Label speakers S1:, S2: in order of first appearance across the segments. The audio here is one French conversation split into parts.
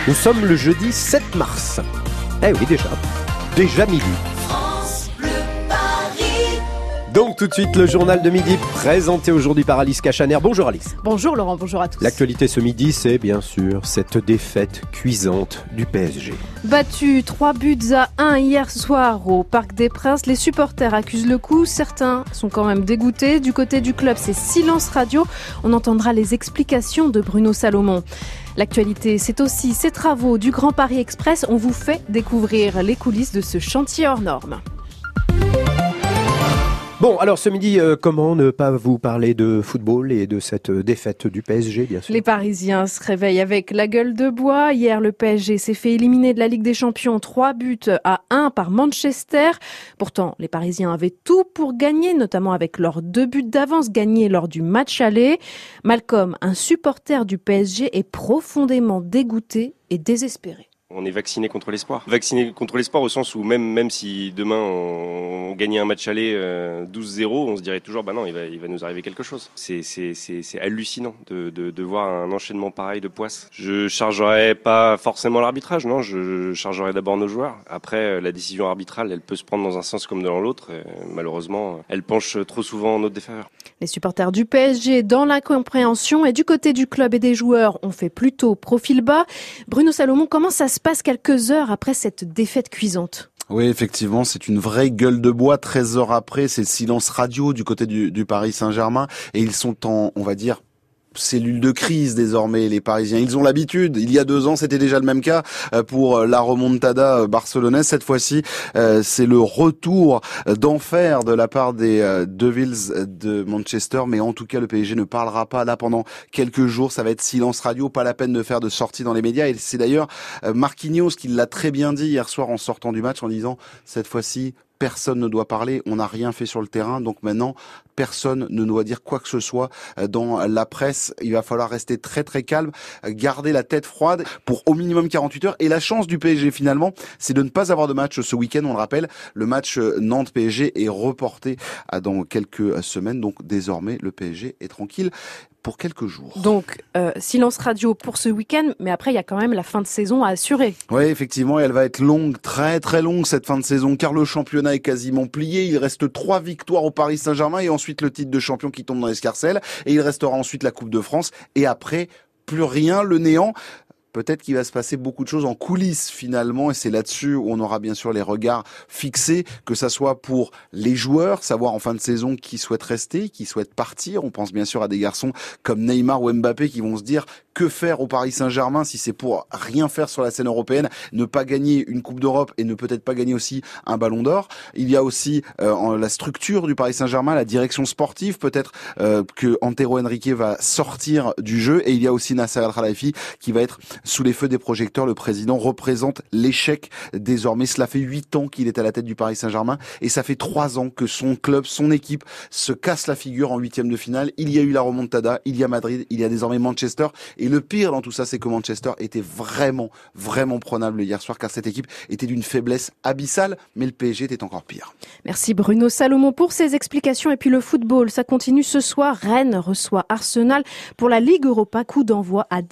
S1: Nous sommes le jeudi 7 mars. Eh oui, déjà midi. Donc tout de suite le journal de midi présenté aujourd'hui par Alice Cachaner. Bonjour Alice.
S2: Bonjour Laurent, bonjour à tous.
S1: L'actualité ce midi, c'est bien sûr cette défaite cuisante du PSG.
S2: Battu 3-1 hier soir au Parc des Princes, les supporters accusent le coup. Certains sont quand même dégoûtés. Du côté du club, c'est silence radio. On entendra les explications de Bruno Salomon. L'actualité, c'est aussi ces travaux du Grand Paris Express. On vous fait découvrir les coulisses de ce chantier hors norme.
S1: Bon, alors ce midi, comment ne pas vous parler de football et de cette défaite du PSG, bien sûr.
S2: Les Parisiens se réveillent avec la gueule de bois. Hier, le PSG s'est fait éliminer de la Ligue des Champions 3-1 par Manchester. Pourtant, les Parisiens avaient tout pour gagner, notamment avec leurs 2 buts d'avance gagnés lors du match aller. Malcolm, un supporter du PSG, est profondément dégoûté et désespéré.
S3: On est vacciné contre l'espoir. Vacciné contre l'espoir au sens où même si demain on gagnait un match aller 12-0, on se dirait toujours non, il va nous arriver quelque chose. C'est hallucinant de voir un enchaînement pareil de poisses. Je chargerais pas forcément l'arbitrage, non, je chargerais d'abord nos joueurs. Après, la décision arbitrale, elle peut se prendre dans un sens comme dans l'autre. Malheureusement, elle penche trop souvent en notre défaveur.
S2: Les supporters du PSG dans l'incompréhension et du côté du club et des joueurs, on fait plutôt profil bas. Bruno Salomon, comment ça se passe quelques heures après cette défaite cuisante?
S4: Oui, effectivement, c'est une vraie gueule de bois. 13 heures après, c'est le silence radio du côté du Paris Saint-Germain. Et ils sont en, on va dire, cellule de crise désormais, les Parisiens. Ils ont l'habitude. Il y a 2 ans, c'était déjà le même cas pour la remontada barcelonaise. Cette fois-ci, c'est le retour d'enfer de la part des Devils de Manchester. Mais en tout cas, le PSG ne parlera pas là pendant quelques jours. Ça va être silence radio. Pas la peine de faire de sortie dans les médias. Et c'est d'ailleurs Marquinhos qui l'a très bien dit hier soir en sortant du match en disant cette fois-ci, personne ne doit parler, on n'a rien fait sur le terrain, donc maintenant, personne ne doit dire quoi que ce soit dans la presse. Il va falloir rester très très calme, garder la tête froide pour au minimum 48 heures. Et la chance du PSG finalement, c'est de ne pas avoir de match ce week-end. On le rappelle, le match Nantes-PSG est reporté dans quelques semaines, donc désormais le PSG est tranquille pour quelques jours.
S2: Donc, silence radio pour ce week-end, mais après, il y a quand même la fin de saison à assurer.
S4: Oui, effectivement, elle va être longue, très très longue cette fin de saison, car le championnat est quasiment plié. Il reste 3 victoires au Paris Saint-Germain et ensuite le titre de champion qui tombe dans l'escarcelle. Et il restera ensuite la Coupe de France. Et après, plus rien, le néant. Peut-être qu'il va se passer beaucoup de choses en coulisses finalement, et c'est là-dessus où on aura bien sûr les regards fixés, que ça soit pour les joueurs, savoir en fin de saison qui souhaitent rester, qui souhaitent partir. On pense bien sûr à des garçons comme Neymar ou Mbappé qui vont se dire que faire au Paris Saint-Germain si c'est pour rien faire sur la scène européenne, ne pas gagner une Coupe d'Europe et ne peut-être pas gagner aussi un Ballon d'Or. Il y a aussi la structure du Paris Saint-Germain, la direction sportive, peut-être que Antero Henrique va sortir du jeu, et il y a aussi Nasser Al-Khelaifi qui va être sous les feux des projecteurs. Le président représente l'échec désormais. Cela fait 8 ans qu'il est à la tête du Paris Saint-Germain et ça fait 3 ans que son club, son équipe se casse la figure en 8e de finale. Il y a eu la remontada, il y a Madrid, il y a désormais Manchester. Et le pire dans tout ça, c'est que Manchester était vraiment prenable hier soir, car cette équipe était d'une faiblesse abyssale, mais le PSG était encore pire.
S2: Merci Bruno Salomon pour ces explications. Et puis le football, ça continue ce soir. Rennes reçoit Arsenal pour la Ligue Europa, coup d'envoi à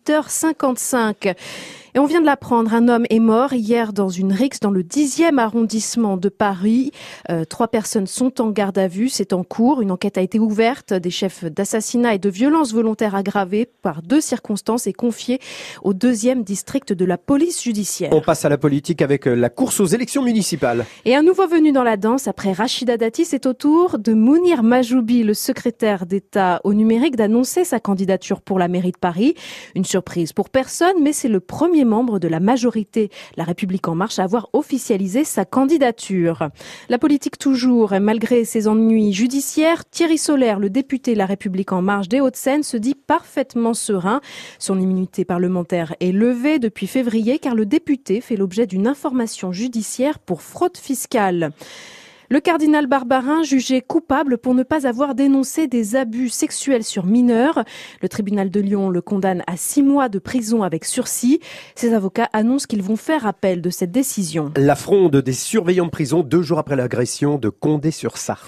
S2: 18h55. Et on vient de l'apprendre, un homme est mort hier dans une rixe dans le 10e arrondissement de Paris. 3 personnes sont en garde à vue, c'est en cours. Une enquête a été ouverte. Des chefs d'assassinat et de violences volontaires aggravées par 2 circonstances et confiés au 2e district de la police judiciaire.
S1: On passe à la politique avec la course aux élections municipales.
S2: Et un nouveau venu dans la danse, après Rachida Dati, c'est au tour de Mounir Majoubi, le secrétaire d'État au numérique, d'annoncer sa candidature pour la mairie de Paris. Une surprise pour personne, mais c'est le premier membre de la majorité, La République En Marche, à avoir officialisé sa candidature. La politique toujours, malgré ses ennuis judiciaires, Thierry Solère, le député La République En Marche des Hauts-de-Seine, se dit parfaitement serein. Son immunité parlementaire est levée depuis février, car le député fait l'objet d'une information judiciaire pour fraude fiscale. Le cardinal Barbarin, jugé coupable pour ne pas avoir dénoncé des abus sexuels sur mineurs. Le tribunal de Lyon le condamne à 6 mois de prison avec sursis. Ses avocats annoncent qu'ils vont faire appel de cette décision.
S1: La fronde des surveillants de prison 2 jours après l'agression de Condé-sur-Sarthe.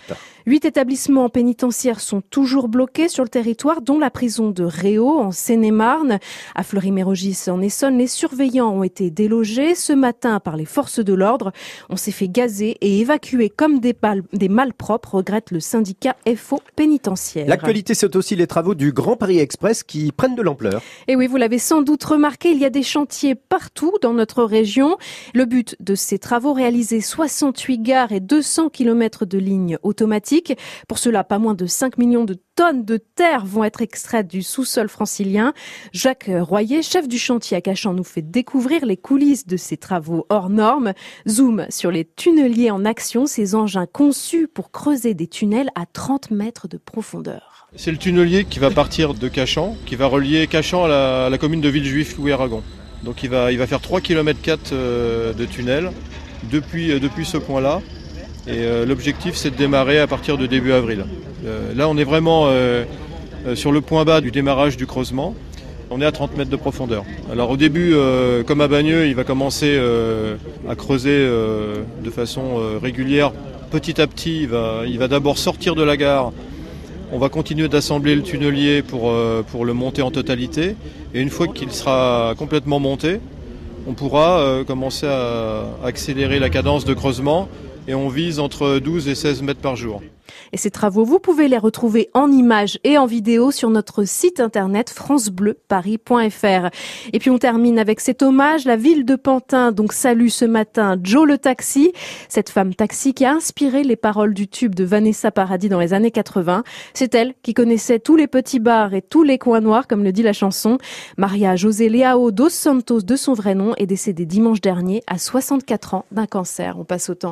S2: 8 établissements pénitentiaires sont toujours bloqués sur le territoire, dont la prison de Réau, en Seine-et-Marne. À Fleury-Mérogis, en Essonne, les surveillants ont été délogés ce matin par les forces de l'ordre. On s'est fait gazer et évacuer comme des malpropres, regrette le syndicat FO pénitentiaire.
S1: L'actualité, c'est aussi les travaux du Grand Paris Express qui prennent de l'ampleur.
S2: Et oui, vous l'avez sans doute remarqué, il y a des chantiers partout dans notre région. Le but de ces travaux, réaliser 68 gares et 200 km de lignes automatiques. Pour cela, pas moins de 5 millions de tonnes de terre vont être extraites du sous-sol francilien. Jacques Royer, chef du chantier à Cachan, nous fait découvrir les coulisses de ces travaux hors normes. Zoom sur les tunneliers en action, ces engins conçus pour creuser des tunnels à 30 mètres de profondeur.
S5: C'est le tunnelier qui va partir de Cachan, qui va relier Cachan à la commune de Villejuif ou Aragon. Donc il va faire 3,4 km de tunnel depuis ce point-là. Et l'objectif, c'est de démarrer à partir de début avril. Là, on est vraiment sur le point bas du démarrage du creusement. On est à 30 mètres de profondeur. Alors au début, comme à Bagneux, il va commencer à creuser de façon régulière. Petit à petit, il va d'abord sortir de la gare. On va continuer d'assembler le tunnelier pour le monter en totalité. Et une fois qu'il sera complètement monté, on pourra commencer à accélérer la cadence de creusement. Et on vise entre 12 et 16 mètres par jour.
S2: Et ces travaux, vous pouvez les retrouver en images et en vidéo sur notre site internet francebleuparis.fr. Et puis on termine avec cet hommage. La ville de Pantin donc salue ce matin Jo le taxi, cette femme taxi qui a inspiré les paroles du tube de Vanessa Paradis dans les années 80. C'est elle qui connaissait tous les petits bars et tous les coins noirs, comme le dit la chanson. Maria José Leao dos Santos, de son vrai nom, est décédée dimanche dernier à 64 ans d'un cancer. On passe au temps